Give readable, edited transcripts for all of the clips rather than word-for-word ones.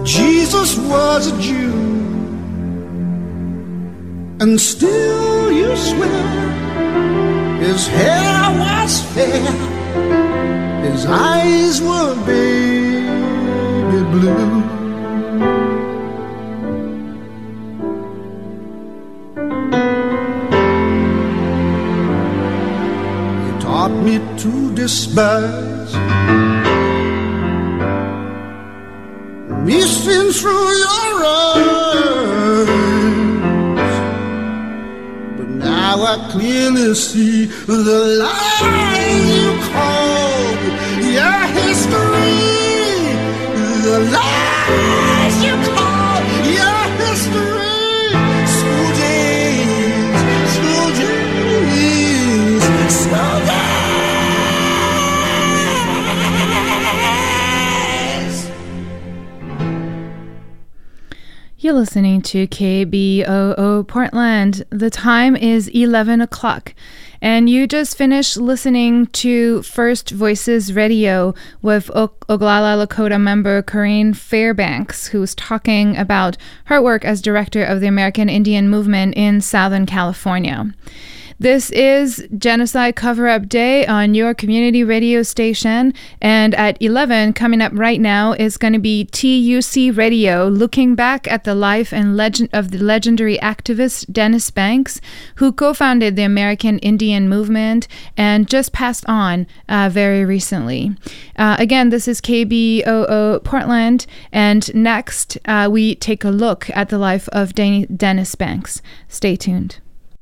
that Jesus was a Jew, and still you swear his hair was fair, his eyes were baby blue. You taught me to despise me seen through your eyes, but now I clearly see the lies you call your history, the lies you call your history. School days, school days, school days. You're listening to KBOO Portland. The time is 11 o'clock, and you just finished listening to First Voices Radio with Oglala Lakota member Corinne Fairbanks, who's talking about her work as director of the American Indian Movement in Southern California. This is Genocide Cover-Up Day on your community radio station, and at 11, coming up right now, is going to be TUC Radio, looking back at the life and legend of the legendary activist Dennis Banks, who co-founded the American Indian Movement and just passed on very recently. Again, this is KBOO Portland, and next we take a look at the life of Dennis Banks. Stay tuned.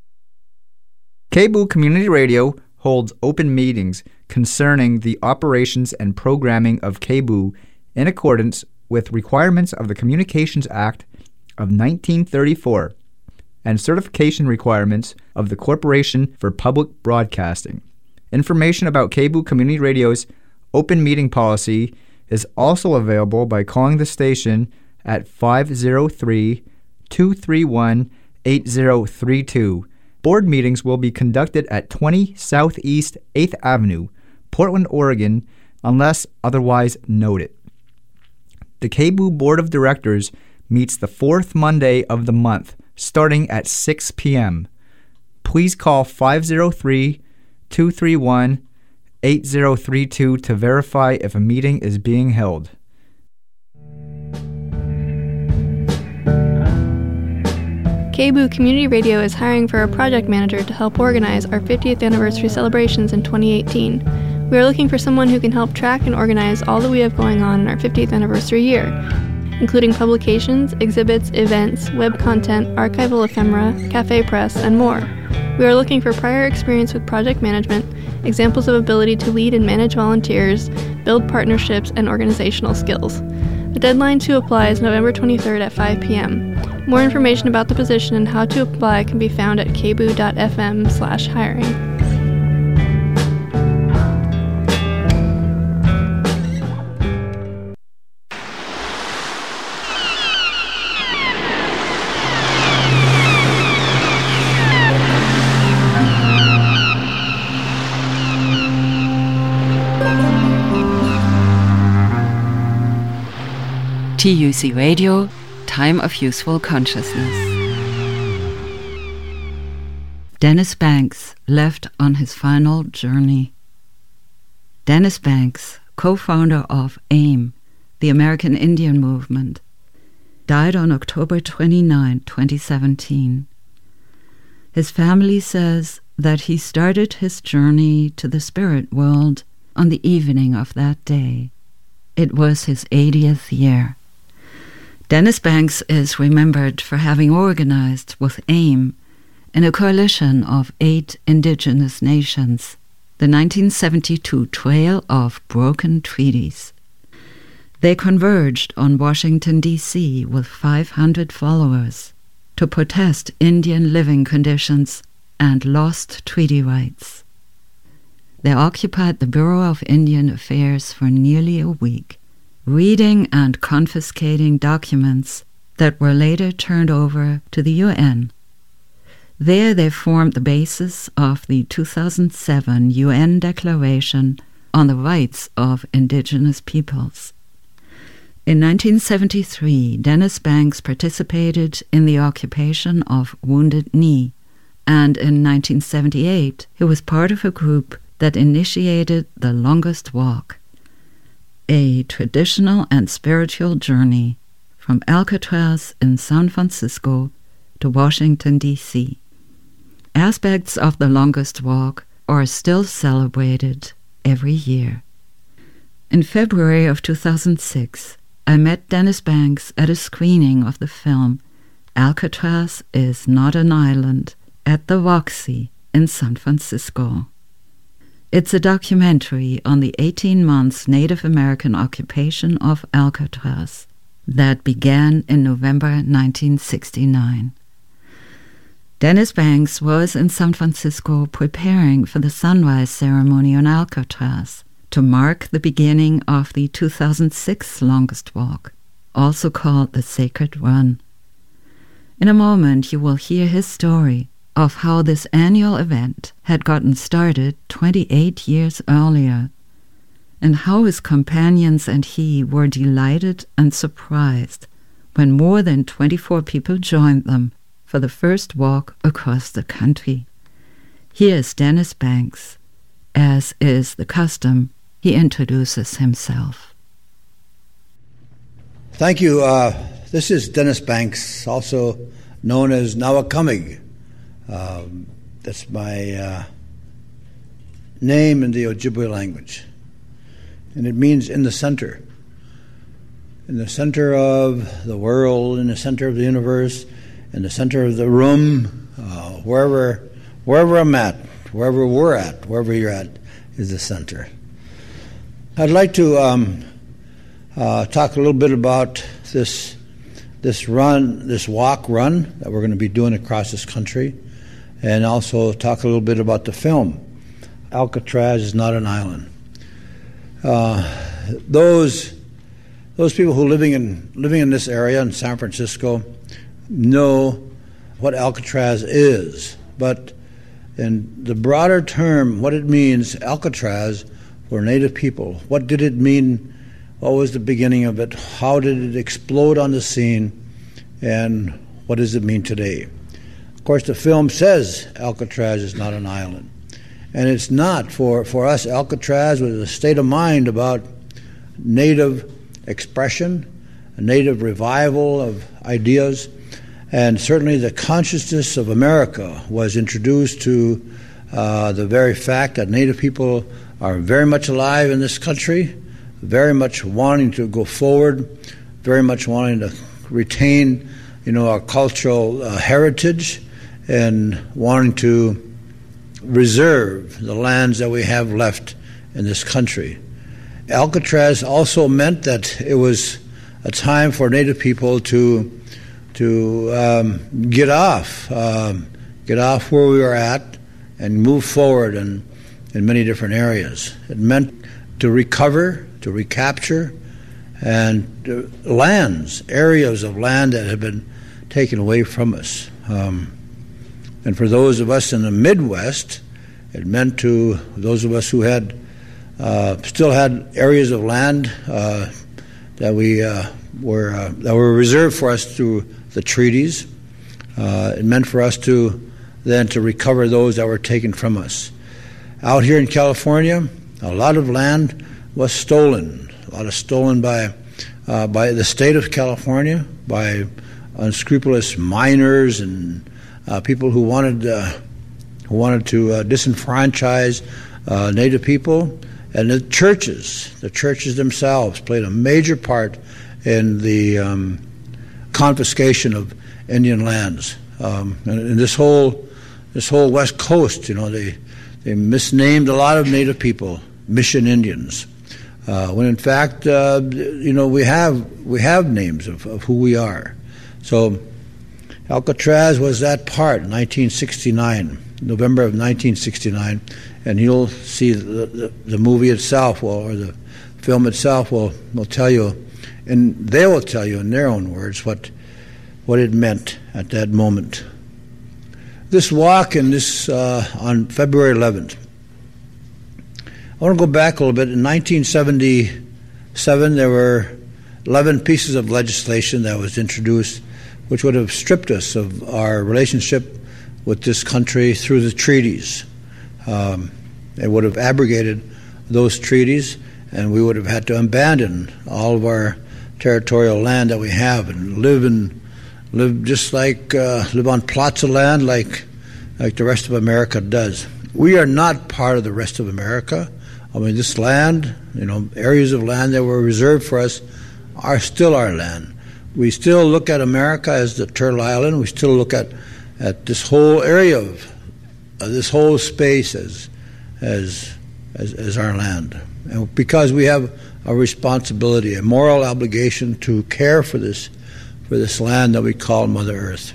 KBOO Community Radio holds open meetings concerning the operations and programming of KBOO in accordance with requirements of the Communications Act of 1934 and certification requirements of the Corporation for Public Broadcasting. Information about KBOO Community Radio's open meeting policy is also available by calling the station at 503-231-8032. Board meetings will be conducted at 20 Southeast 8th Avenue, Portland, Oregon, unless otherwise noted. The KBOO Board of Directors meets the fourth Monday of the month, starting at 6 p.m. Please call 503-231-8032 to verify if a meeting is being held. KBOO Community Radio is hiring for a project manager to help organize our 50th anniversary celebrations in 2018. We are looking for someone who can help track and organize all that we have going on in our 50th anniversary year, including publications, exhibits, events, web content, archival ephemera, cafe press, and more. We are looking for prior experience with project management, examples of ability to lead and manage volunteers, build partnerships, and organizational skills. The deadline to apply is November 23rd at 5 p.m. More information about the position and how to apply can be found at kboo.fm/hiring. TUC Radio, Time of Useful Consciousness. Dennis Banks left on his final journey. Dennis Banks, co-founder of AIM, the American Indian Movement, died on October 29, 2017. His family says that he started his journey to the spirit world on the evening of that day. It was his 80th year. Dennis Banks is remembered for having organized with AIM in a coalition of 8 indigenous nations the 1972 Trail of Broken Treaties. They converged on Washington, D.C. with 500 followers to protest Indian living conditions and lost treaty rights. They occupied the Bureau of Indian Affairs for nearly a week, reading and confiscating documents that were later turned over to the UN. There they formed the basis of the 2007 UN Declaration on the Rights of Indigenous Peoples. In 1973, Dennis Banks participated in the occupation of Wounded Knee, and in 1978 he was part of a group that initiated the Longest Walk, a traditional and spiritual journey from Alcatraz in San Francisco to Washington, D.C. Aspects of the Longest Walk are still celebrated every year. In February of 2006, I met Dennis Banks at a screening of the film Alcatraz is Not an Island at the Roxy in San Francisco. It's a documentary on the 18 months Native American occupation of Alcatraz that began in November 1969. Dennis Banks was in San Francisco preparing for the sunrise ceremony on Alcatraz to mark the beginning of the 2006 Longest Walk, also called the Sacred Run. In a moment you will hear his story of how this annual event had gotten started 28 years earlier, and how his companions and he were delighted and surprised when more than 24 people joined them for the first walk across the country. Here's Dennis Banks. As is the custom, he introduces himself. Thank you. This is Dennis Banks, also known as Nawakamig. That's my name in the Ojibwe language. And it means in the center of the world, in the center of the universe, in the center of the room, wherever I'm at, wherever we're at, wherever you're at, is the center. I'd like to talk a little bit about this walk run that we're going to be doing across this country, and also talk a little bit about the film Alcatraz is Not an Island. Those people who living in this area in San Francisco know what Alcatraz is, but in the broader term, what it means, Alcatraz, for Native people, what did it mean? What was the beginning of it? How did it explode on the scene? And what does it mean today? Of course, the film says Alcatraz is not an island. And it's not. For us, Alcatraz was a state of mind about Native expression, a Native revival of ideas, and certainly the consciousness of America was introduced to the very fact that Native people are very much alive in this country, very much wanting to go forward, very much wanting to retain, our cultural heritage, and wanting to reserve the lands that we have left in this country. Alcatraz also meant that it was a time for Native people to get off where we were at and move forward in many different areas. It meant to recover, to recapture, and areas of land that had been taken away from us. And for those of us in the Midwest, it meant to those of us who had still had areas of land that were reserved for us through the treaties. It meant for us to recover those that were taken from us. Out here in California, a lot of land was stolen. A lot of stolen by the state of California, by unscrupulous miners and people who wanted to disenfranchise Native people. And the churches themselves played a major part in the confiscation of Indian lands. And this whole West Coast, they misnamed a lot of Native people Mission Indians, when in fact, we have names of who we are. So Alcatraz was that part, 1969, November of 1969, and you'll see the movie itself, or the film itself will tell you, and they will tell you in their own words what it meant at that moment. This walk on February 11th. I want to go back a little bit. In 1977, there 11 pieces of legislation that was introduced, which would have stripped us of our relationship with this country through the treaties. It would have abrogated those treaties, and we would have had to abandon all of our territorial land that we have and live on plots of land like the rest of America does. We are not part of the rest of America. I mean, this land, areas of land that were reserved for us are still our land. We still look at America as the Turtle Island. We still look at this whole area of this whole space as our land. And because we have a responsibility, a moral obligation to care for this land that we call Mother Earth.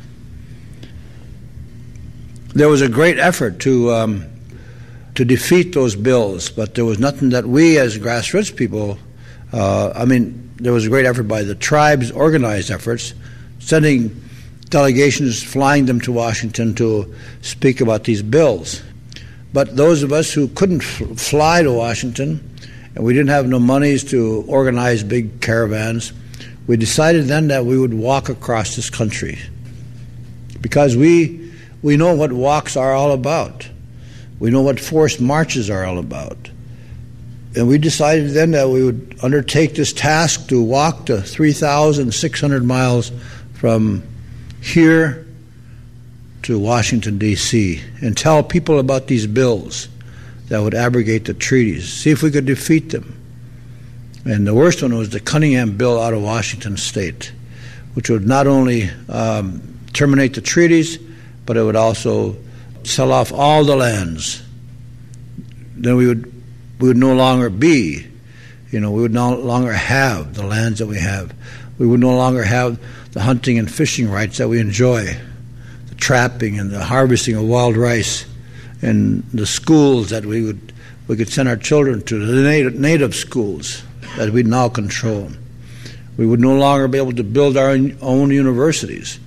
There was a great effort to defeat those bills, but there was nothing that we as grassroots people, there was a great effort by the tribes, organized efforts, sending delegations, flying them to Washington to speak about these bills. But those of us who couldn't fly to Washington, and we didn't have no monies to organize big caravans, we decided then that we would walk across this country. Because we know what walks are all about. We know what forced marches are all about. And we decided then that we would undertake this task to walk to 3,600 miles from here to Washington, D.C., and tell people about these bills that would abrogate the treaties, see if we could defeat them. And the worst one was the Cunningham Bill out of Washington State, which would not only terminate the treaties, but it would also sell off all the lands. Then we would no longer be, we would no longer have the lands that we have. We would no longer have the hunting and fishing rights that we enjoy, the trapping and the harvesting of wild rice, and the schools that we could send our children to, the native schools that we now control. We would no longer be able to build our own universities.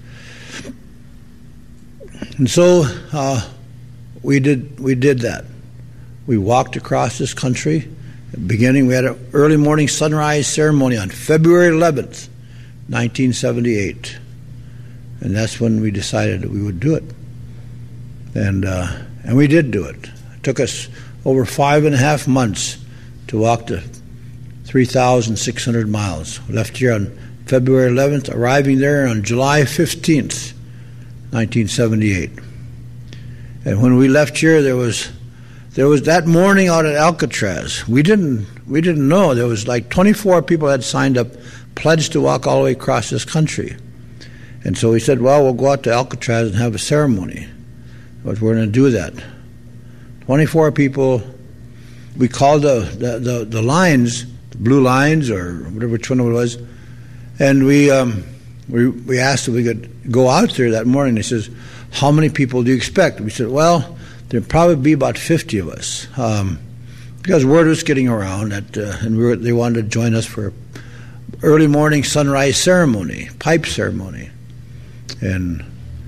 And so we did that. We walked across this country. Beginning, we had an early morning sunrise ceremony on February 11th, 1978. And that's when we decided that we would do it. And we did do it. It took us over 5.5 months to walk the 3,600 miles. We left here on February 11th, arriving there on July 15th, 1978. And when we left here, there was that morning out at Alcatraz. We didn't know. There was like 24 people had signed up, pledged to walk all the way across this country. And so we said, well, we'll go out to Alcatraz and have a ceremony. But we're going to do that. 24 people. We called the lines, the blue lines, or whatever which one it was, and we asked if we could go out there that morning. He says, how many people do you expect? We said, well, there'd probably be about 50 of us, because word was getting around that, and they wanted to join us for early morning sunrise ceremony, pipe ceremony. And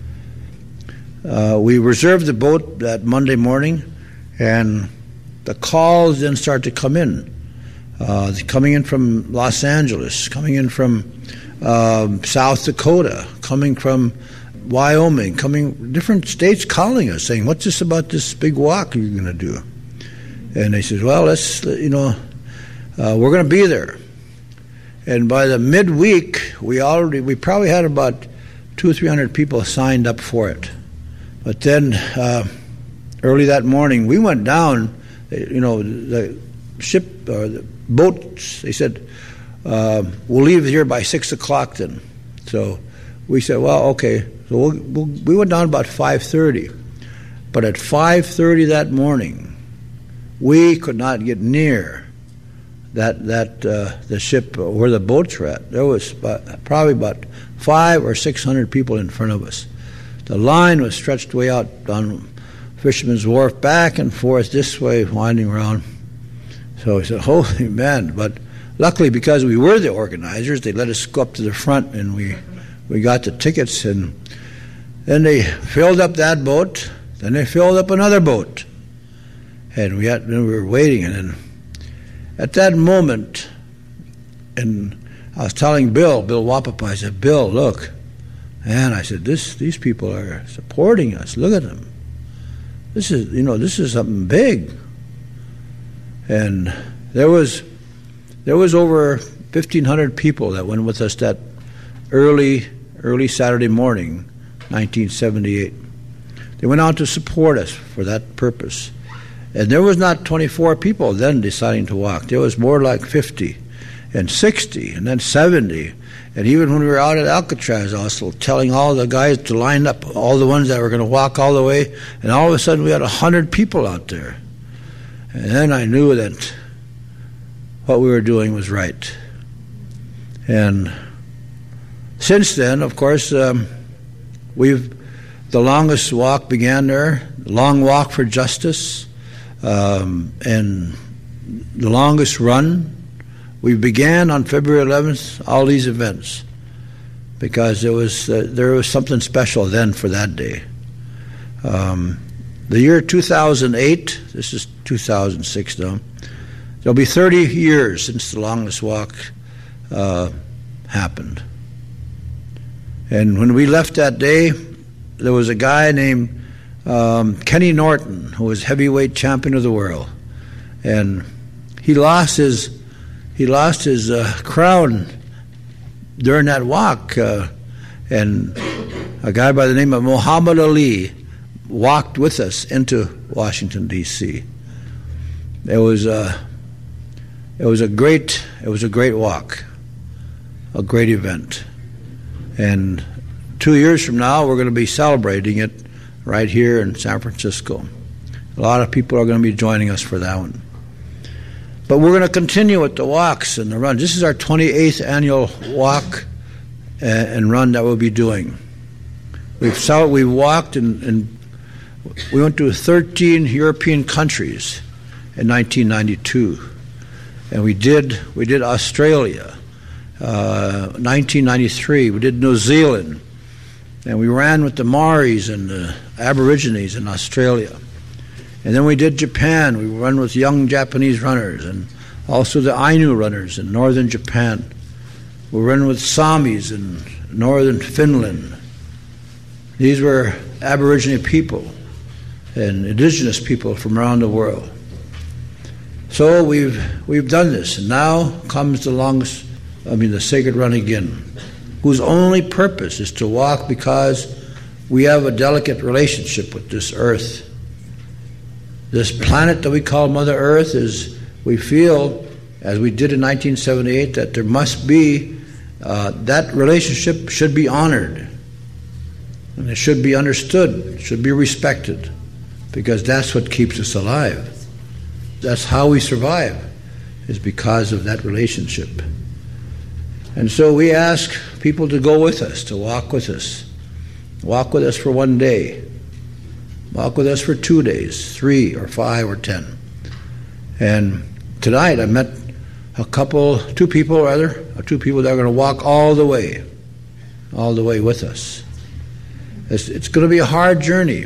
we reserved the boat that Monday morning, and the calls then start to come in. Coming in from Los Angeles, coming in from South Dakota, coming from Wyoming, different states calling us, saying, what's this about this big walk you're going to do? And they said, well, we're going to be there. And by the midweek, we probably had about 200 or 300 people signed up for it. But then early that morning, we went down, the ship or the boats, they said, we'll leave here by 6 o'clock then. So we said, well, okay. So we went down about 5:30. But at 5:30 that morning, we could not get near the ship where the boats were at. There was probably about 500 or 600 people in front of us. The line was stretched way out on Fisherman's Wharf, back and forth, this way, winding around. So we said, holy man. But luckily, because we were the organizers, they let us go up to the front, and we got the tickets. And then they filled up that boat. Then they filled up another boat. And we were waiting. And then at that moment, and I was telling Bill Wapapa, I said, Bill, look. And I said, these people are supporting us. Look at them. This is something big. And there was over 1,500 people that went with us that early Saturday morning, 1978. They went out to support us for that purpose. And there was not 24 people then deciding to walk. There was more like 50 and 60 and then 70. And even when we were out at Alcatraz, I was telling all the guys to line up, all the ones that were going to walk all the way. And all of a sudden we had 100 people out there. And then I knew that what we were doing was right. And since then, of course, the longest walk began there, Long Walk for Justice, and the longest run. We began on February 11th, all these events, because there was something special then for that day. The year 2008, this is 2006 now, there'll be 30 years since the longest walk happened. And when we left that day, there was a guy named Kenny Norton, who was heavyweight champion of the world, and he lost his crown during that walk, and a guy by the name of Muhammad Ali walked with us into Washington, D.C. It was a great walk, a great event, and 2 years from now we're going to be celebrating it right here in San Francisco. A lot of people are going to be joining us for that one. But we're going to continue with the walks and the run. This is our 28th annual walk and run that we'll be doing. We've walked and we went to 13 European countries in 1992, and we did Australia, 1993. We did New Zealand, and we ran with the Maoris and the Aborigines in Australia. And then we did Japan. We ran with young Japanese runners and also the Ainu runners in northern Japan. We ran with Samis in northern Finland. These were Aboriginal people and indigenous people from around the world. So we've done this, and now comes the Sacred Run again, whose only purpose is to walk because we have a delicate relationship with this earth. This planet that we call Mother Earth we feel, as we did in 1978, that there must be, that relationship should be honored. And it should be understood, should be respected, because that's what keeps us alive. That's how we survive, is because of that relationship. And so we ask people to go with us, to walk with us. Walk with us for one day. Walk with us for 2 days, 3 or 5 or 10. And tonight I met two people that are going to walk all the way with us. It's going to be a hard journey.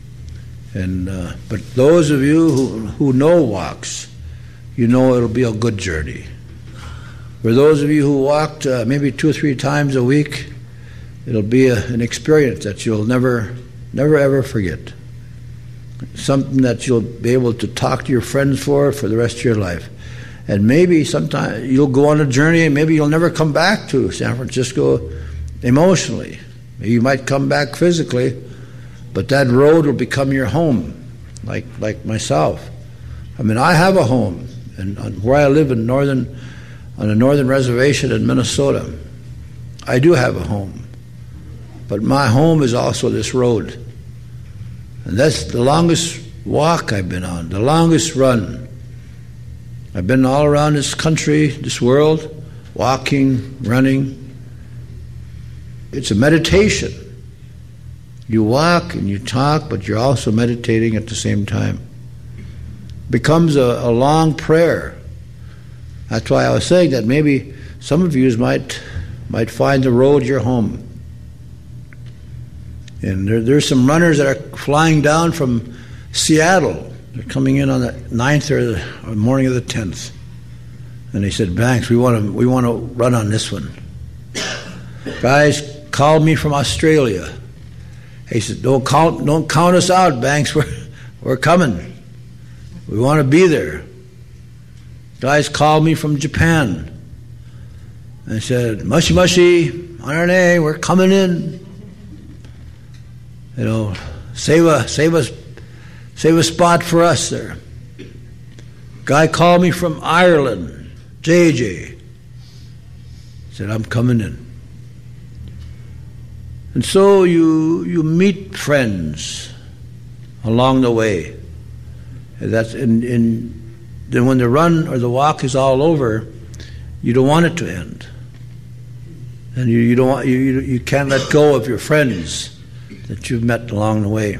And but those of you who know walks, you know it'll be a good journey. For those of you who walked maybe 2 or 3 times a week, it'll be an experience that you'll never ever forget. Something that you'll be able to talk to your friends for the rest of your life. And maybe sometime you'll go on a journey and maybe you'll never come back to San Francisco emotionally. Maybe you might come back physically, but that road will become your home, like myself. I mean, I have a home, and where I live on a northern reservation in Minnesota, I do have a home. But my home is also this road. And that's the longest walk I've been on, the longest run. I've been all around this country, this world, walking, running. It's a meditation. You walk and you talk, but you're also meditating at the same time. It becomes a long prayer. That's why I was saying that maybe some of you might find the road your home. And there's some runners that are flying down from Seattle. They're coming in on the 9th or the morning of the 10th. And he said, Banks, we want to run on this one. Guys called me from Australia. He said, don't count us out, Banks. We're coming. We want to be there. Guys called me from Japan. And said, mushy, RNA, we're coming in. You know, save a spot for us there. Guy called me from Ireland, JJ. Said, I'm coming in. And so you meet friends along the way. And then when the run or the walk is all over, you don't want it to end. And you can't let go of your friends that you've met along the way.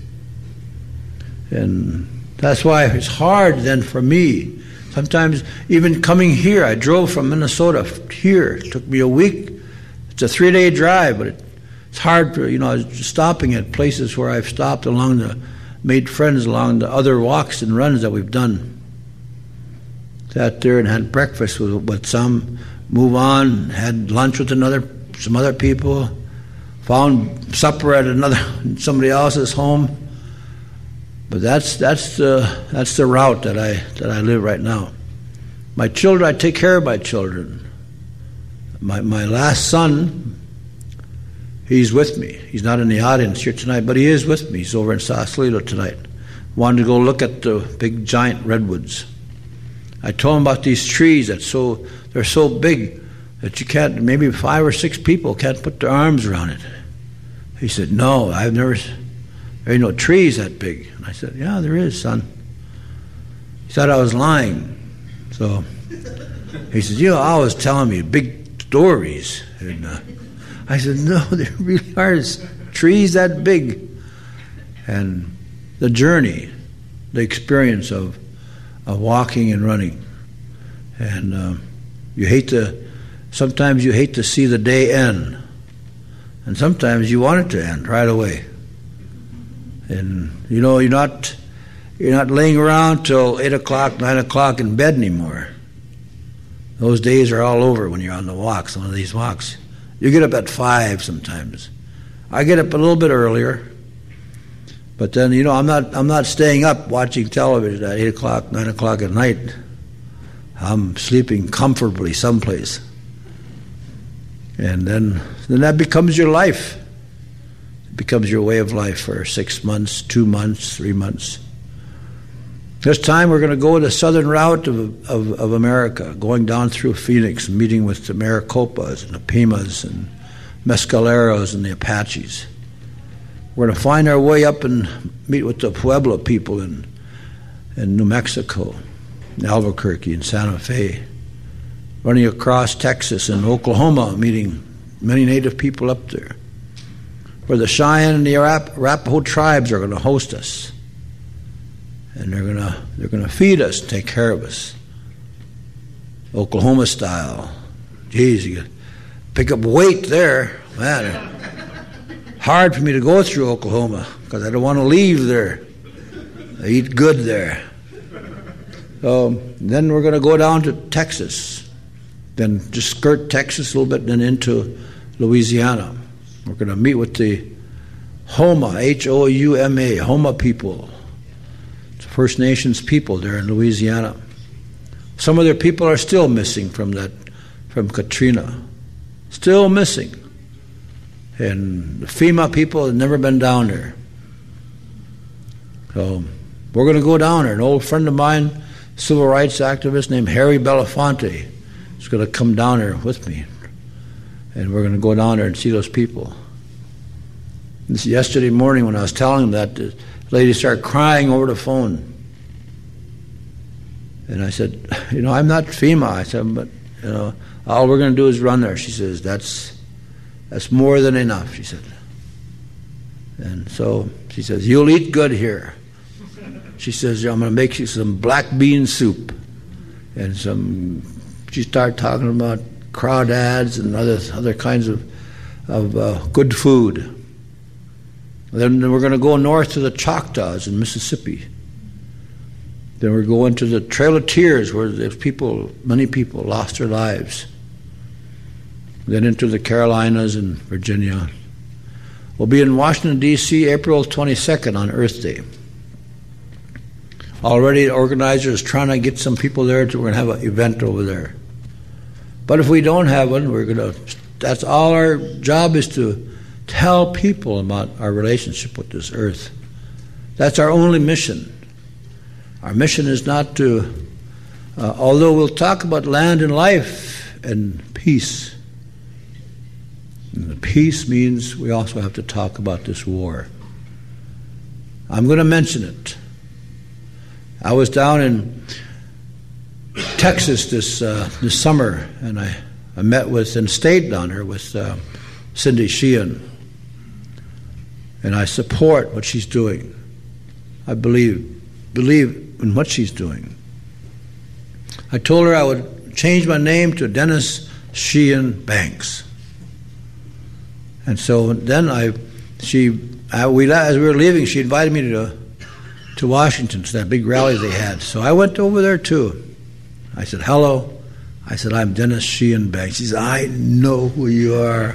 And that's why it's hard then for me. Sometimes even coming here, I drove from Minnesota here. It took me a week. It's a 3-day drive, but it's hard for, stopping at places where I've stopped made friends along the other walks and runs that we've done. Sat there and had breakfast with some, move on, had lunch with some other people, found supper at somebody else's home. But that's the route that I live right now. My children, I take care of my children. My last son, he's with me. He's not in the audience here tonight, but he is with me. He's over in Sausalito tonight. Wanted to go look at the big giant redwoods. I told him about these trees they're so big that you can't, maybe 5 or 6 people can't put their arms around it. He said, no, there ain't no trees that big. And I said, yeah, there is, son. He thought I was lying. So he said, always telling me big stories. And I said, no, there really are trees that big. And the journey, the experience of walking and running. And sometimes you hate to see the day end. And sometimes you want it to end right away. And you're not laying around till 8 o'clock, 9 o'clock in bed anymore. Those days are all over when you're on the walks, one of these walks. You get up at 5 sometimes. I get up a little bit earlier. But then, I'm not staying up watching television at 8 o'clock, 9 o'clock at night. I'm sleeping comfortably someplace. And then that becomes your life. It becomes your way of life for 6 months, 2 months, 3 months. This time we're going to go the southern route of America, going down through Phoenix, meeting with the Maricopas and the Pimas and Mescaleros and the Apaches. We're going to find our way up and meet with the Pueblo people in New Mexico, in Albuquerque and Santa Fe. Running across Texas and Oklahoma, meeting many Native people up there, where the Cheyenne and the Arapaho tribes are going to host us, and they're going to feed us, and take care of us, Oklahoma style. Geez, you pick up weight there, man. Hard for me to go through Oklahoma because I don't want to leave there. I eat good there. So then we're going to go down to Texas. Then just skirt Texas a little bit, then into Louisiana. We're going to meet with the Houma, H-O-U-M-A, Houma people. It's First Nations people there in Louisiana. Some of their people are still missing from Katrina. Still missing. And the FEMA people have never been down there. So we're going to go down there. An old friend of mine, civil rights activist named Harry Belafonte, is going to come down there with me. And we're going to go down there and see those people. This yesterday morning when I was telling them that, the lady started crying over the phone. And I said, I'm not FEMA. I said, but, all we're going to do is run there. She says, that's more than enough, she said. And so she says, you'll eat good here. She says, I'm going to make you some black bean soup. And she started talking about crawdads and other kinds of good food. Then we're going to go north to the Choctaws in Mississippi. Then we're going to the Trail of Tears, where many people lost their lives. Then into the Carolinas and Virginia. We'll be in Washington, D.C., April 22nd on Earth Day. Already the organizer is trying to get some people there. We're going to have an event over there. But if we don't have one, that's all our job is, to tell people about our relationship with this earth. That's our only mission. Our mission is not to, although we'll talk about land and life and peace. And the peace means we also have to talk about this war. I'm going to mention it. I was down in Texas this summer, and I met with and stayed down there with Cindy Sheehan. And I support what she's doing. I believe in what she's doing. I told her I would change my name to Dennis Sheehan Banks. And so then as we were leaving, she invited me to Washington, to that big rally they had. So I went over there too. I said, hello. I said, I'm Dennis Sheehan Banks. She said, I know who you are.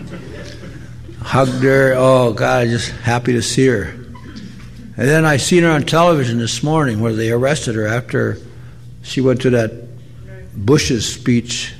Hugged her. Oh, God, I'm just happy to see her. And then I seen her on television this morning where they arrested her after she went to that Bush's speech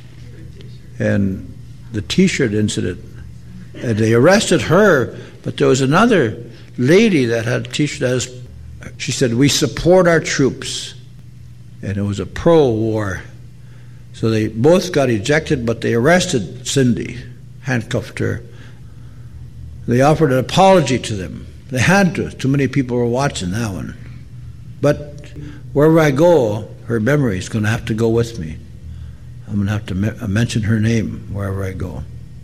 and the T-shirt incident. And they arrested her, but there was another lady that had a T-shirt she said, we support our troops. And it was a pro-war. So they both got ejected, but they arrested Cindy, handcuffed her. They offered an apology to them. They had to. Too many people were watching that one. But wherever I go, her memory is going to have to go with me. I'm going to have to mention her name wherever I go.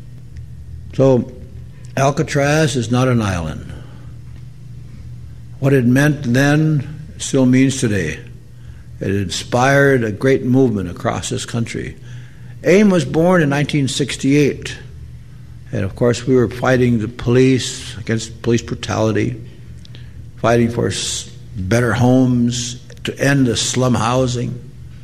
So Alcatraz is not an island. What it meant then still means today. It inspired a great movement across this country. AIM was born in 1968. And of course, we were fighting the police, against police brutality, fighting for better homes, to end the slum housing.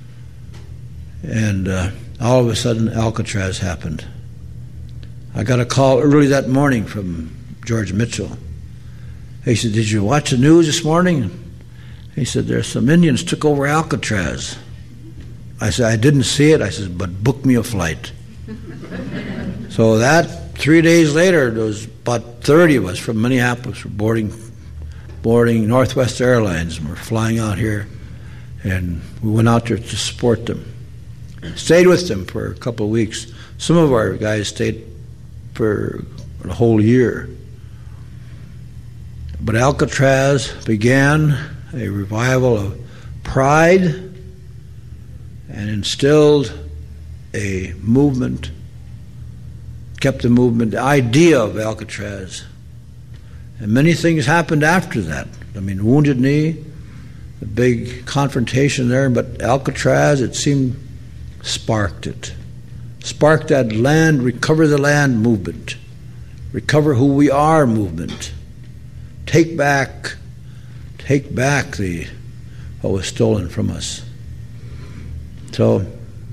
And all of a sudden, Alcatraz happened. I got a call early that morning from George Mitchell. He said, did you watch the news this morning? He said, there's some Indians took over Alcatraz. I said, I didn't see it. I said, but book me a flight. So that 3 days later, there was about 30 of us from Minneapolis were boarding Northwest Airlines, and we're flying out here, and we went out there to support them. Stayed with them for a couple of weeks. Some of our guys stayed for a whole year. But Alcatraz began a revival of pride and instilled a movement, kept the movement, the idea of Alcatraz. And many things happened after that. I mean, Wounded Knee, the big confrontation there, but Alcatraz, it seemed, sparked it. Sparked that land, recover the land movement. Recover who we are movement. Take back what was stolen from us. So,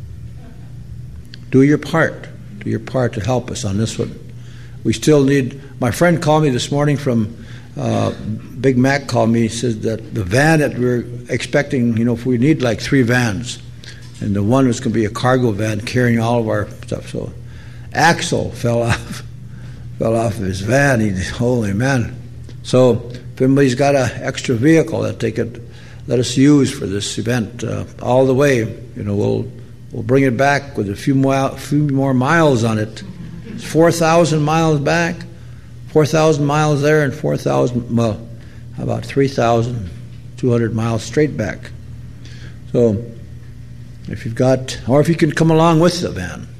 do your part. Do your part to help us on this one. We still need, my friend called me this morning from, Big Mac called me, he says that the van that we're expecting, if we need like 3 vans, and the one was going to be a cargo van carrying all of our stuff. So, axle fell off of his van. Holy man. So, if anybody's got an extra vehicle that they could let us use for this event, all the way, we'll bring it back with a few more miles on it. It's 4,000 miles back, 4,000 miles there, and about 3,200 miles straight back. So, if you've got, or if you can come along with the van,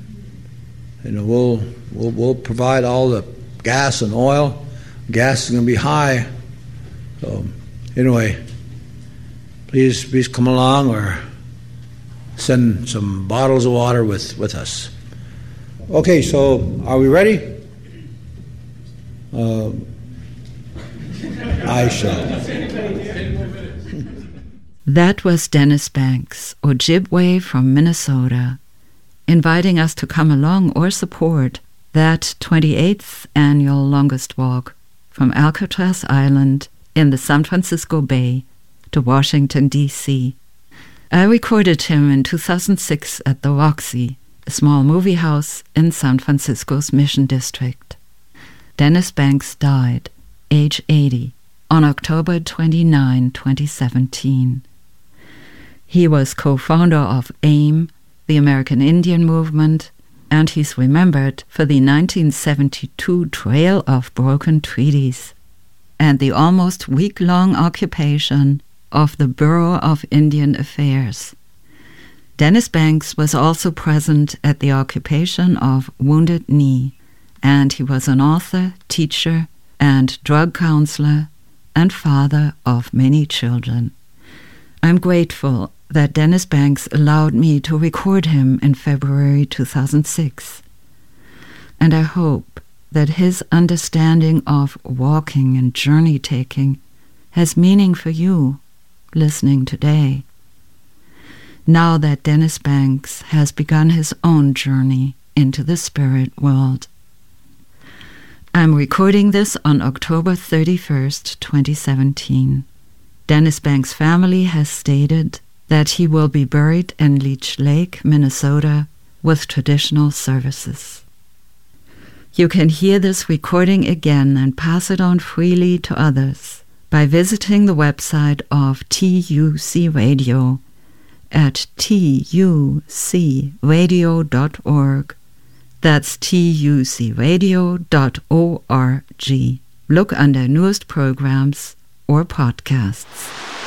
we'll provide all the gas and oil. Gas is going to be high. So, anyway, please come along or send some bottles of water with us. Okay, so are we ready? I shall. That was Dennis Banks, Ojibwe from Minnesota, inviting us to come along or support that 28th annual longest walk from Alcatraz Island in the San Francisco Bay to Washington, D.C. I recorded him in 2006 at the Roxy, a small movie house in San Francisco's Mission District. Dennis Banks died, age 80, on October 29, 2017. He was co-founder of AIM, the American Indian Movement, and he's remembered for the 1972 Trail of Broken Treaties and the almost week-long occupation of the Bureau of Indian Affairs. Dennis Banks was also present at the occupation of Wounded Knee, and he was an author, teacher, and drug counselor, and father of many children. I'm grateful that Dennis Banks allowed me to record him in February 2006. And I hope that his understanding of walking and journey-taking has meaning for you listening today, now that Dennis Banks has begun his own journey into the spirit world. I'm recording this on October 31st, 2017. Dennis Banks' family has stated that he will be buried in Leech Lake, Minnesota, with traditional services. You can hear this recording again and pass it on freely to others by visiting the website of TUC Radio at tucradio.org. That's tucradio.org. Look under newest programs or podcasts.